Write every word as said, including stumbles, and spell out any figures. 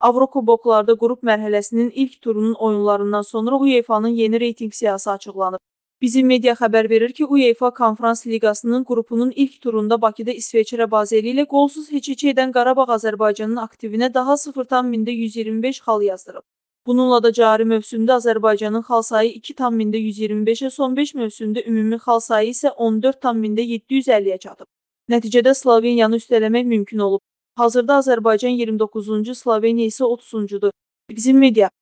Avrokuboklarda qrup mərhələsinin ilk turunun oyunlarından sonra UEFA-nın yeni reytinq siyahısı açıqlanıb. Bizim media xəbər verir ki, UEFA Konfrans Liqasının qrupunun ilk turunda Bakıda İsveçrə bazeli ilə qolsuz heç-heç edən Qarabağ Azərbaycanın aktivinə daha sıfır tam mində yüz iyirmi beş xal yazdırıb. Bununla da cari mövsümdə Azərbaycanın xal sayı iki tam mində yüz iyirmi beşə, son beş mövsümdə ümumi xal sayı isə on dörd tam mində yeddi yüz əlliyə çatıb. Nəticədə Sloveniyanı üstələmək mümkün olub. Hazırda Azərbaycan iyirmi doqquzuncu, Sloveniya isə otuzuncudur. Bizim media